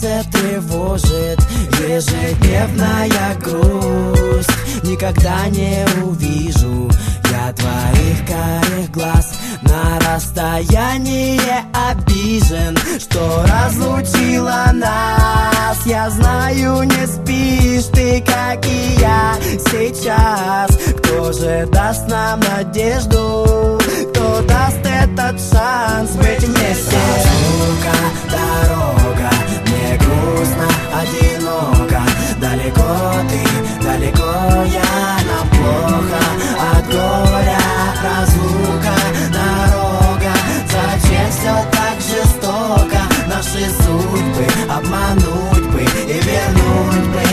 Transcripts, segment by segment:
сердце тревожит ежедневная грусть. Никогда не увижу я твоих карих глаз. На расстоянии обижен, что разлучила нас. Я знаю, не спишь ты, как и я сейчас. Кто же даст нам надежду? Кто даст этот шанс быть вместе? Разлука, дорога, мне грустно, одиноко. Далеко ты, далеко я, нам плохо от горя. Разлука, дорога, зачем все так жестоко? Наши судьбы обмануть бы и вернуть бы.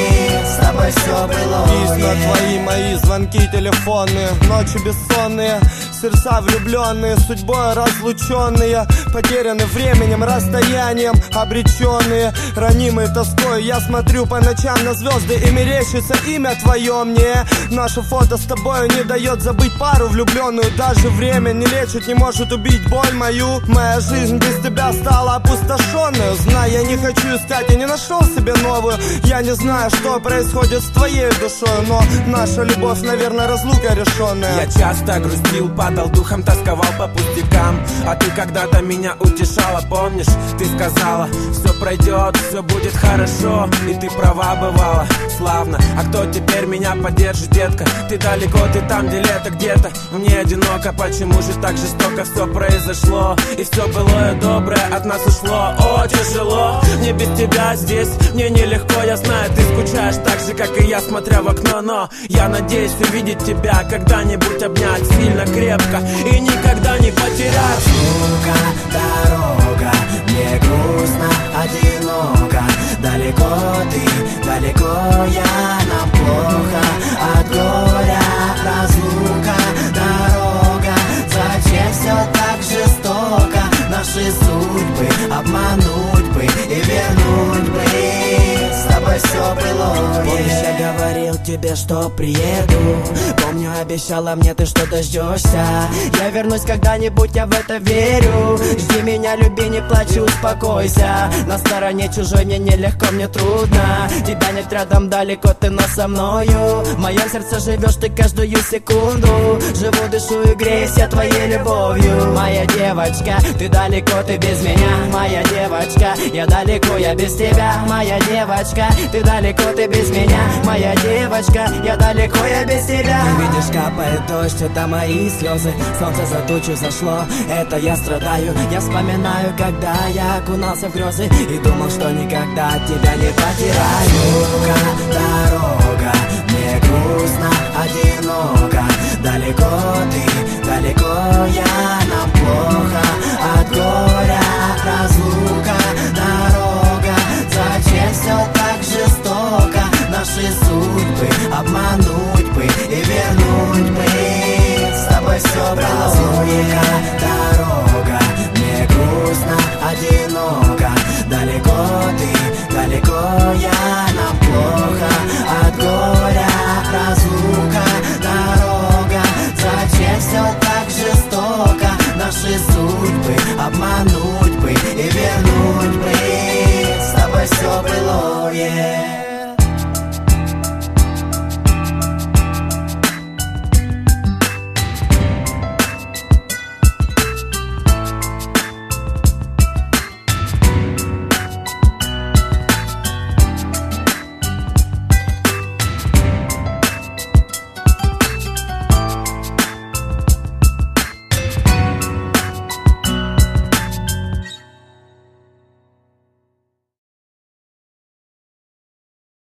С тобой все было. Письма твои, мои звонки телефонные, ночи бессонные, сердца влюбленные, судьбой разлученные, потеряны временем, расстоянием, обреченные, ранимые тоской. Я смотрю по ночам на звезды, и мерещится имя твое мне. Наше фото с тобой не дает забыть пару влюбленную. Даже время не лечит, не может убить боль мою. Моя жизнь без тебя стала опустошенной. Знаю, я не хочу искать, я не нашел себе новую. Я не знаю, что происходит с твоей душой, но наша любовь, наверное, разлука решенная. Я часто грустил, падал духом, тосковал по пустякам. А ты когда-то меня утешала, помнишь? Ты сказала, все пройдет, все будет хорошо. И ты права бывала, славно. А кто теперь меня поддержит, детка? Ты далеко, ты там, где лето где-то. Мне одиноко, почему же так жестоко все произошло? И все былое доброе от нас ушло. О, тяжело, мне без тебя здесь, мне нелегко. Я знаю, ты скучаешь так же, как и я, смотря в окно. Но я надеюсь увидеть тебя, когда-нибудь обнять сильно, крепко и никогда не потерять. Разлука, дорога, мне грустно, одиноко. Далеко ты, далеко я, нам плохо от горя. Разлука, дорога, зачем все так жестоко? Наши судьбы обмануть бы и вернуть бы. С тобой все было. Помнишь, я говорил тебе, что приеду. Помню, обещала мне ты, что дождешься. Я вернусь когда-нибудь, я в это верю. Жди меня, люби, не плачь, успокойся. На стороне чужой мне нелегко, мне трудно. Тебя нет рядом, далеко ты, но со мною. В моем сердце живешь ты каждую секунду. Живу, дышу и греюсь я твоей любовью. Моя девочка, ты далеко, ты без меня. Моя девочка, я далеко, я без тебя. Моя девочка, ты далеко, ты без меня. Моя девочка, я далеко, я без тебя. Ты видишь, капает дождь, это мои слезы. Солнце за тучу зашло, это я страдаю. Я вспоминаю, когда я окунался в грезы и думал, что никогда от тебя не потеряю. Разлука, дорога, мне грустно, одиноко. Далеко ты, далеко я,